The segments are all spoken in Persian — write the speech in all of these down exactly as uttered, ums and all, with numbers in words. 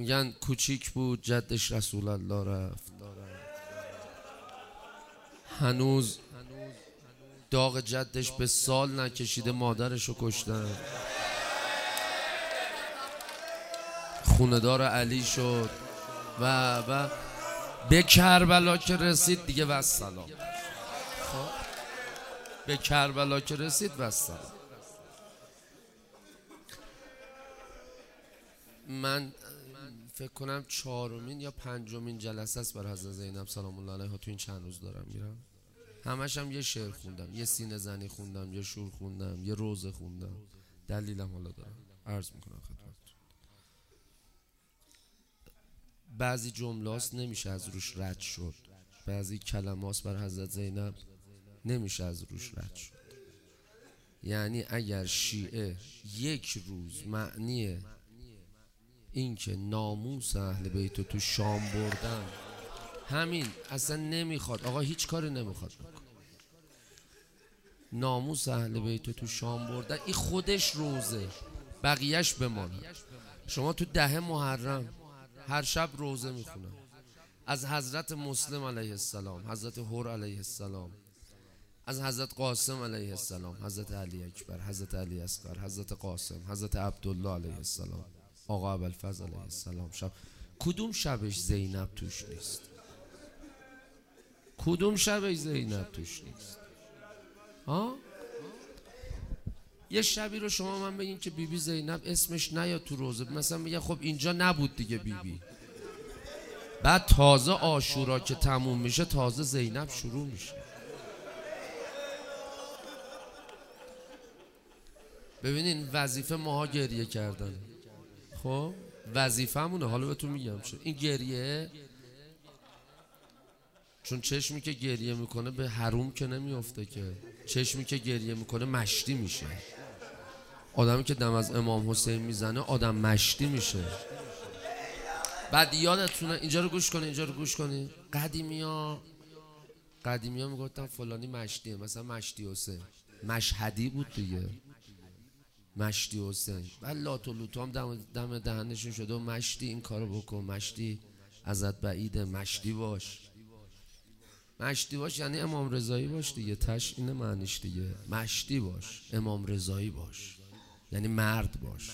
میگن کوچیک بود جدش رسول الله رفت، هنوز داغ جدش به سال نکشیده مادرشو کشتن، خوندار علی شد و و به کربلا که رسید دیگه والسلام. خب به کربلا که رسید والسلام. من فکر کنم چهارمین یا پنجمین جلسه است برای حضرت زینب سلام الله علیها تو این چند روز دارم میرم. همش هم یه شعر خوندم، یه سینه زنی خوندم، یه شور خوندم، یه روزه خوندم. دلیلم حالا دارم عرض میکنم خدمتتون. بعضی جملات نمیشه از روش رد شد، بعضی کلمات بر حضرت زینب نمیشه از روش رد شد. یعنی اگر شیعه یک روز معنی این که ناموس اهل بیت تو شام بردن، همین اصلا نمیخواد، آقا هیچ کاری نمیخواد بکن، ناموس اهل بیت تو شام بردن این خودش روزه، بقیهش بمانه. شما تو ده محرم هر شب روزه میخونن از حضرت مسلم علیه السلام، حضرت حر علیه السلام، از حضرت قاسم علیه السلام، حضرت علی اکبر، حضرت علی اصغر، حضرت قاسم، حضرت عبدالله علیه السلام، آقا ابوالفضل علیه السلام. شب کدوم شبش زینب توش نیست؟ کدوم شبش زینب توش نیست؟ ها؟ یه شبی رو شما من بگین که بیبی بی زینب اسمش نیاد تو روزه، مثلا میگه خب اینجا نبود دیگه بیبی بی. بعد تازه عاشورا که تموم میشه تازه زینب شروع میشه. ببینین وظیفه ماها گریه کردن، خب وظیفه همونه. حالا بهتون میگم چه این گریه، چون چشمی که گریه میکنه به حروم که نمیافته که، چشمی که گریه میکنه مشتی میشه. آدمی که دم از امام حسین میزنه آدم مشتی میشه. بعد یادتونه اینجا رو گوش کنی، اینجا رو گوش کنی، قدیمی ها قدیمی ها میگفتن فلانی مشتیه، مثلا مشتی حسین، مشهدی بود دیگه، مشتی حسین. بعد لات و لوتو هم دم, دم دهنشون شده و مشتی این کارو بکن، مشتی ازت بعیده، مشتی باش. مشتی باش یعنی امام رضایی باش دیگه، تش اینه معنیش دیگه، مشتی باش، امام رضایی باش یعنی مرد باش.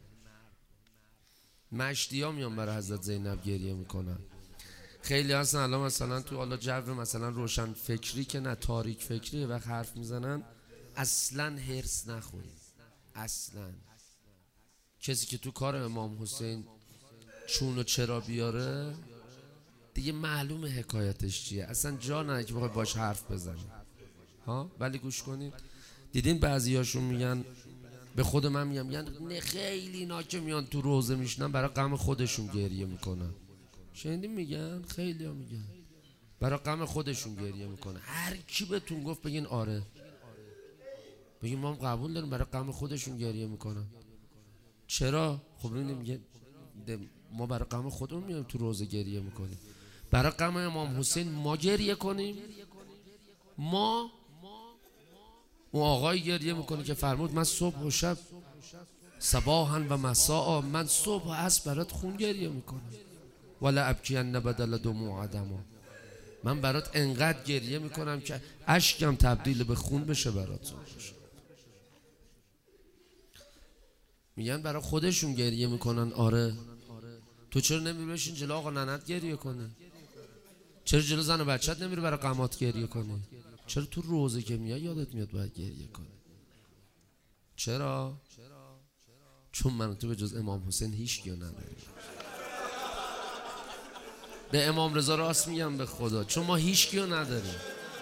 مشتی ها میان برای حضرت زینب گریه میکنن. خیلی هستن الان مثلا تو حالا جو مثلا روشن فکری که نه تاریک فکری وقت حرف میزنن اصلا هرس نخورید. اصلا کسی که تو کار امام حسین چون و چرا بیاره دیگه معلومه حکایتش چیه، اصلا جا نه که بخوای باش حرف بزنی ها. ولی گوش کنید، دیدین بعضیاشون میگن، به خود من میگم، یعنی خیلی اینا که میان تو روزه میشنن برای غم خودشون گریه میکنن. شنیدین میگن؟ خیلی ها میگن برای غم خودشون گریه میکنن. هر کی بهتون گفت بگین آره، بگین ما هم قبول داریم برای غم خودشون گریه میکنن. چرا؟ خب ببینیم میگه ما برای غم خودمون میایم تو روزه گریه میکنیم، برای غم امام حسین ما گریه کنیم؟ ما اون آقای گریه میکنه که فرمود من صبح و شب صباحا و مساء، من صبح و عصر برات خون گریه میکنم، ولا ابکین بدل دموع دما، من برات انقدر گریه میکنم که اشکم تبدیل به خون بشه برات. میگن برای خودشون گریه میکنن. آره تو چرا نمیری بشین جلو آقا ننت گریه کنی؟ چرا جلو زن و بچت نمیری برای غمات گریه کنی؟ چرا تو روزه که میای یادت میاد باید گریه کنی؟ چرا؟ چون من تو به جز امام حسین هیچ کیو نداریم. به امام رضا راست میگم به خدا، چون ما هیچ کیو نداریم.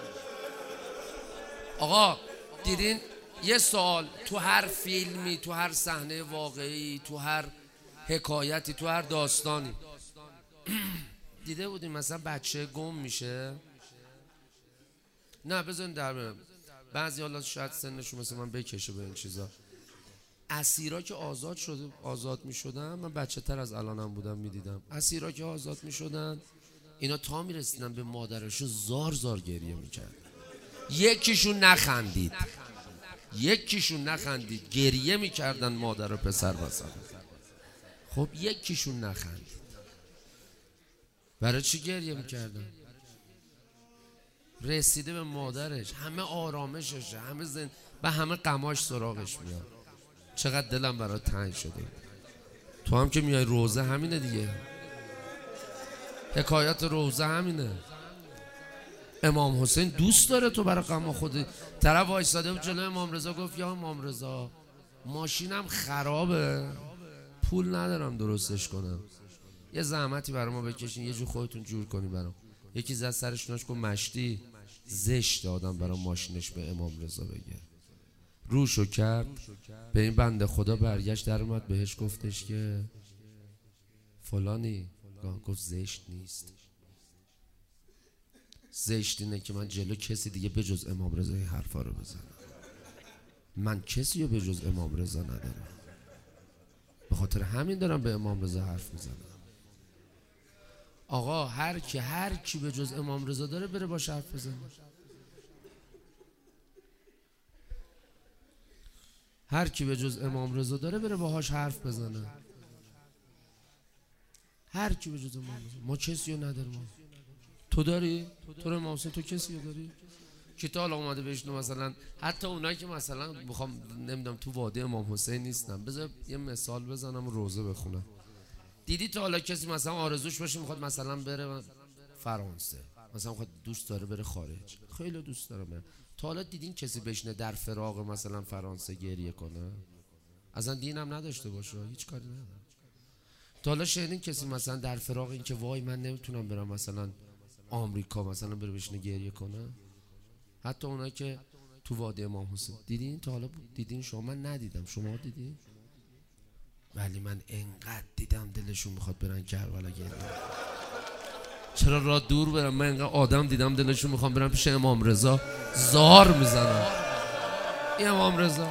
آقا دیدین یه سوال، تو هر فیلمی، تو هر صحنه واقعی، تو هر حکایتی، تو هر داستانی دیده بودیم مثلا بچه گم میشه؟ نه بذارین در برم، بعضی حالا شاید سنشون مثل من بکشه به این چیزا. اسیرا که آزاد شده، آزاد میشدن، من بچه تر از الانم بودم میدیدم، اسیرا که آزاد میشدن اینا تا میرسیدن به مادرشون زار زار گریه میکرد. یکیشون نخندید، یکیشون نخندید، گریه میکردن مادر و پسر بسن. خب یکیشون نخندید. برای چی گریه میکردن؟ رسیده به مادرش، همه آرامششه، همه زن و همه غماش سراغش میاد. چقدر دلم برای تنگ شده. تو هم که میای روزه همینه دیگه، حکایت روزه همینه. امام حسین دوست داره تو برای غم خودی. طرف وایساده بود جلوی امام رضا، گفت یا امام رضا ماشینم خرابه، پول ندارم درستش کنم، یه زحمتی برای ما بکشین، یه جور خودتون جور کنین برام. یکی زد سرش ناش گفت مشتی زشت آدم برای ماشینش به امام رضا بگه. روشو کرد به این بنده خدا، برگشت در اومد بهش گفتش که فلانی. گفت زشت نیست، زشت اینه که من جلو کسی دیگه به جز امام رضا این حرفا رو بزنم. من کسی رو به جز امام رضا ندارم، به خاطر همین دارم به امام رضا حرف میزنم. آقا هر کی هر کی به جز امام رضا داره بره باش حرف بزنه. هر کی به جز امام رضا داره بره باهاش حرف بزنه. هر کی به جز امام رضا. ما کسی رو نداریم. تو داری؟ تو رو امام حسین تو کسی رو داری؟ که تا حالا اومده بشنو مثلا حتی اونایی که مثلا میخوام نمیدونم تو وادی امام حسین نیستم، بذار یه مثال بزنم و روزه بخونم. دیدی تا حالا کسی مثلا آرزوش باشه میخواد مثلا بره فرانسه، مثلا میخواد دوست داره بره خارج، خیلی دوست داره بره. تا حالا دیدین کسی بشنه در فراق مثلا فرانسه گریه کنه؟ اصلا دینم نداشته باشه هیچ کاری نداره. تا حالا شنیدین کسی مثلا در فراق این که وای من نمیتونم برم مثلا آمریکا مثلا بره بشنه گریه کنه؟ حتی اونایی که تو وادی امام حسین دیدین تا حالا دیدین؟ شما من ندیدم، شما دیدین؟ ولی من انقدر دیدم دلشون میخواد برن کربلا گریه. چرا راه دور برم؟ من انقدر آدم دیدم دلشون میخوام برن پیش امام رضا زار میزنم. این امام رضا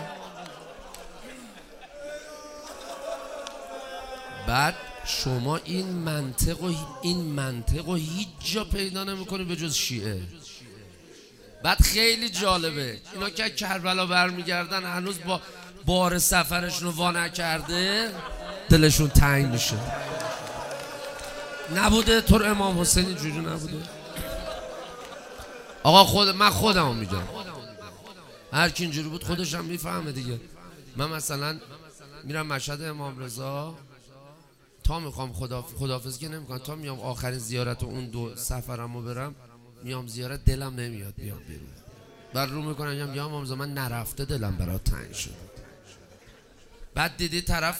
بعد شما این منطق و این منطق و هیچ جا پیدا نمیکنی به جز شیعه. بعد خیلی جالبه اینا که کربلا برمیگردن هنوز با بار سفرشون رو وا نکرده دلشون تنگ میشه. نبوده تو امام حسین اینجوری نبوده. آقا خود من خودمو میگم، هر کی اینجوری بود خودش هم میفهمه دیگه. من مثلا میرم مشهد امام رضا، تا میخوام خدا خداحافظی که نمیکنم، تا میام آخرین زیارت و اون دو سفرمو برم میام زیارت دلم نمیاد بیام بیرون. بعد رو میکنم میگم یا امام رضا من نرفته دلم برات تنگ شد. بعد دیدی طرف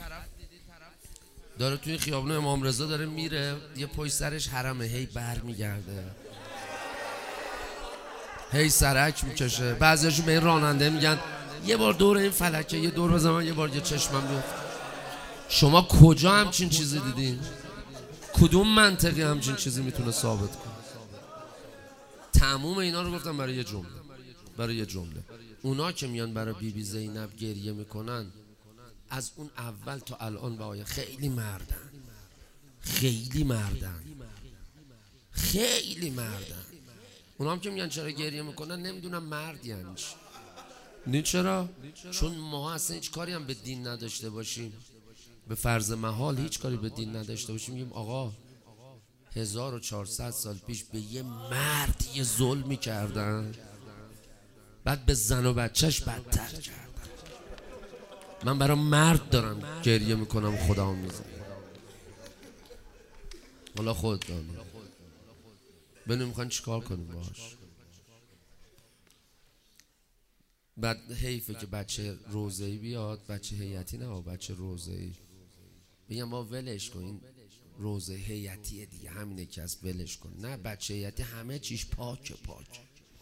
داره توی خیابون امام رضا داره میره، یه پشت سرش حرمه، هی بر میگرده، هی سرک میکشه. بعضیاشون به این راننده میگن یه بار دور این فلکه یه دور بزن من یه بار یه چشمم بیفت. شما کجا همچین چیزی دیدین؟ کدوم منطقی همچین چیزی میتونه ثابت کنه؟ تموم اینا رو گفتم برای یه جمله، برای یه جمله. اونا که میان برای بی بی زینب گریه میکنن از اون اول تا الان به آیه خیلی مردن، خیلی مردن، خیلی مردن. اونا هم که میگن چرا گریه میکنن نمیدونم مرد یعنی چی. نه چرا؟ چون ما اصلا هیچ کاری هم به دین نداشته باشیم، به فرض محال هیچ کاری به دین نداشته باشیم، میگیم آقا هزار و چهارصد سال پیش به یه مرد یه ظلمی کردن، بعد به زن و بچهش بدتر کردن. من برای مرد دارم گریه میکنم خدا هم میزنم. حالا خود دارم ببینیم میخواین چیکار کنیم باش. بعد حیفه که بچه روزه‌ای بیاد، بچه هیئتی نه بچه روزه‌ای، میگم با ولش کن این روزه هیئتیه دیگه همینه که از ولش کن. نه بچه هیئتی همه چیش پاکه پاک.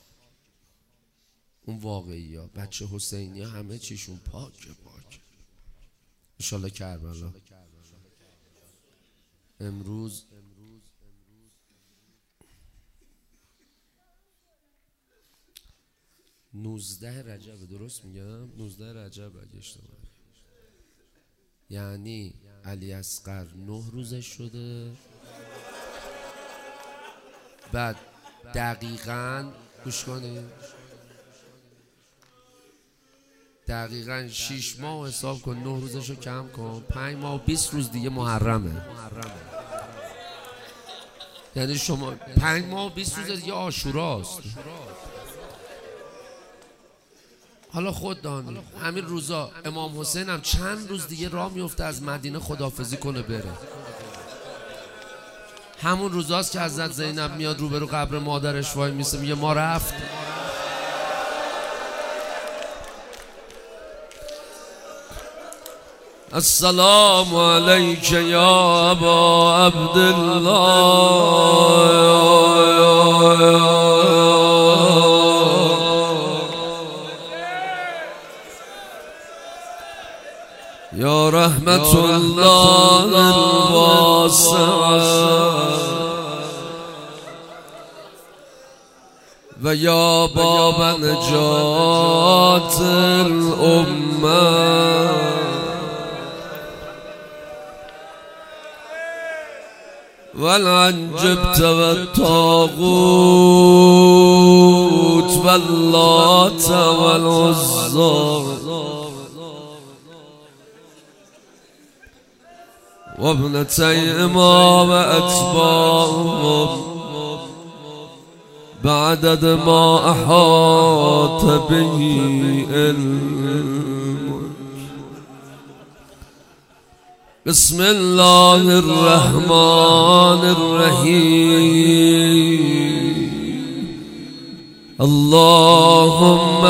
اون واقعی ها بچه حسینی ها همه چیشون پاکه پاک. انشالله کربلا امروز نوزده رجب، درست میگم؟ نوزده رجب اگه اشتباه، یعنی علی اصغر نه روزش شده. بعد دقیقاً گوش کنید دقیقاً شیش ماه حساب کن، نه روزشو کم کن، پنج ماه و بیست روز دیگه محرمه. یعنی شما پنج ماه و بیست روز دیگه عاشوراست. حالا خود دانی همین روزا امام حسین هم چند روز دیگه راه میفته از مدینه خداحافظی کنه بره. همون روزاست که حضرت زینب میاد روبرو قبر مادرش وای میسه میگه ما رفت. السلام علیک یا ابا عبدالله یا رحمت الله الواسعه و یا باب نجات الامه والعنجبت والطاغوت واللات والعزى وابنتي امام اتباعهم بعدد ما احاط به علمك. بسم الله الرحمن الرحيم. اللهم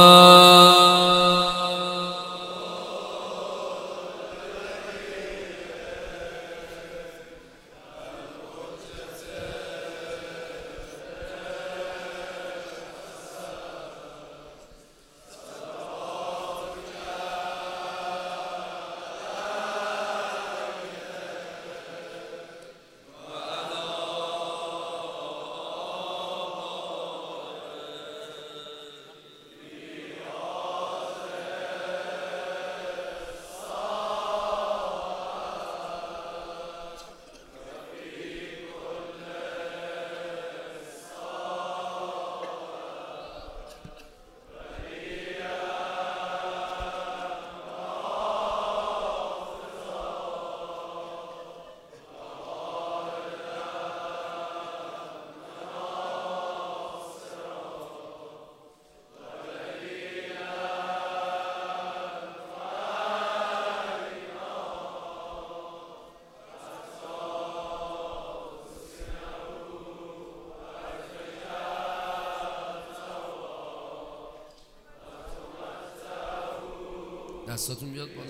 دستاتون بیاد بالا.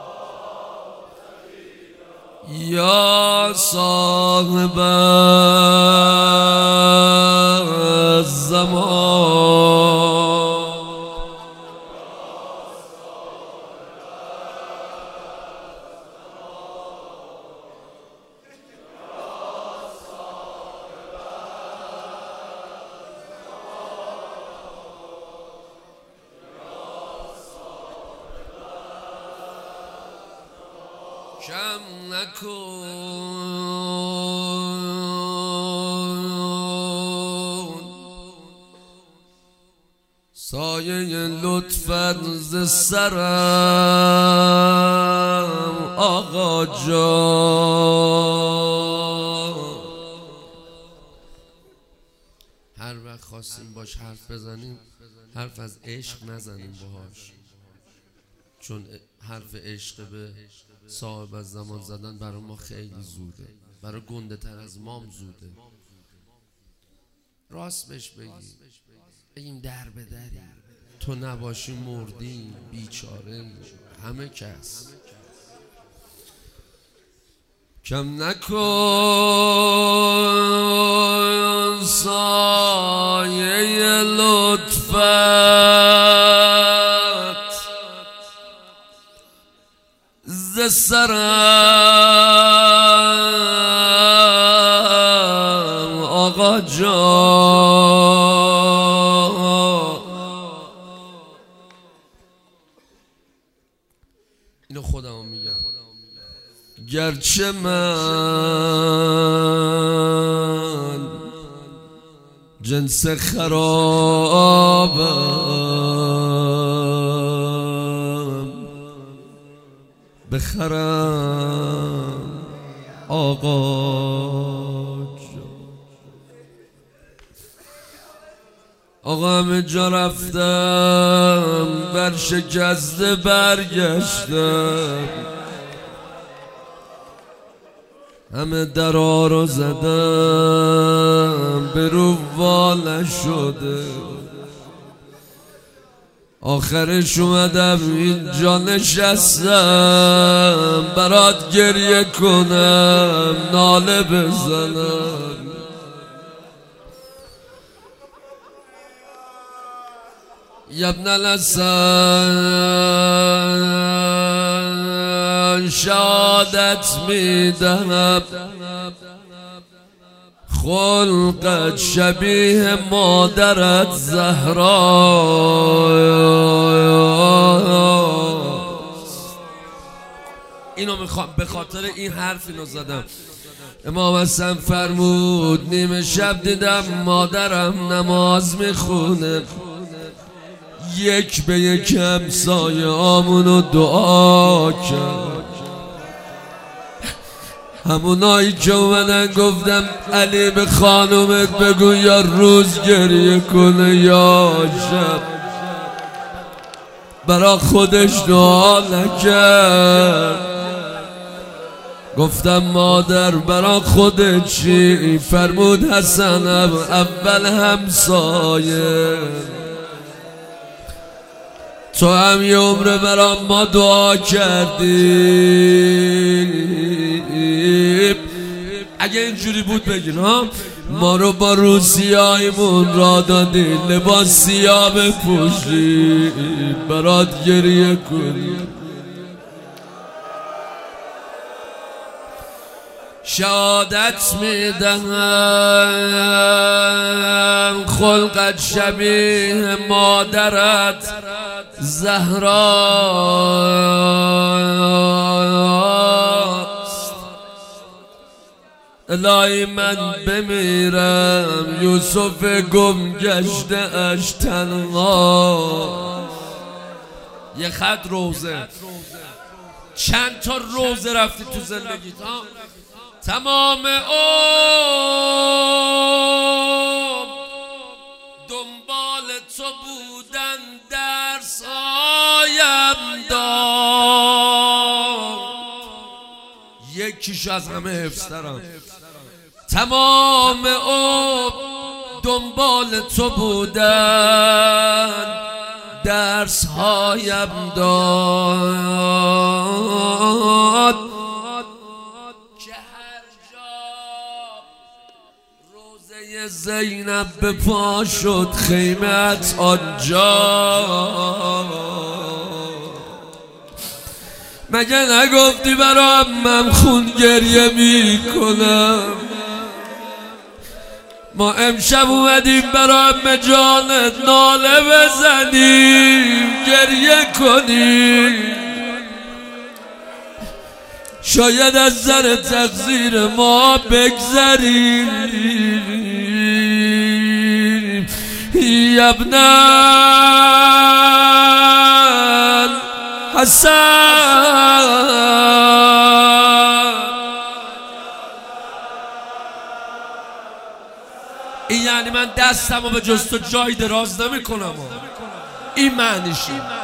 یا صاحب الزمان کم نکن سایه لطفت ز سرم آقا جان. هر وقت خواستیم باش حرف بزنیم حرف از عشق نزنیم باهاش، چون حرف عشق به صاحب از زمان زدن برای ما خیلی زوده، برای گنده تر از مام زوده. راست بهش بگیم بگیم در به دری، تو نباشی مردیم بیچاره همه کس. کم نکن سایه لطفت ز سرم آقا جان. اینو خودم میگم، گرچه من جنس خرابم بخرم آقا آقا همه جا رفتم بر شکسته برگشتم همه درها رو زدم به رو وا نشده آخرش اومدم اینجا نشستم برات گریه کنم ناله بزنم یا ابن الحسن شهادت میدهم خلقت شبیه مادرت زهرا اینو میخوام به خاطر این حرف اینو زدم. امام حسن فرمود نیمه شب دیدم مادرم نماز میخونه یک به یک همسایه آمونو دعا کرد همونایی که اومدن گفتم علی به خانومت بگو یا روز گریه کنه یا شب برا خودش دعا نکرد گفتم مادر برا خودت چی فرمود حسنم اول همسایه تو هم یه عمره برام ما دعا کردی اگه اینجوری بود بگین ها ما رو با روسیایمون را دادی لباس سیاه بپوشی برات گریه کنی شهادت میدهم خلقت شبیه مادرت زهراست الهی من بمیرم یوسف گم گشته اش تنها یه خط روزه چند تا روزه رفتی تو زندگیت ها تمام عمر دنبال تو بودن درس هایم داد یکیش از همه حفظ دارم تمام عمر دنبال تو بودن درس هایم داد زینب به پا شد خیمت آنجا مگه نگفتی برام من خون گریه می کنم ما امشب اومدیم برام جانت ناله بزنیم گریه کنیم شاید از زر تقصیر ما بگذریم یا ابن الحسن این یعنی من دستم رو به جز تو جای دراز نمی کنم این معنیشه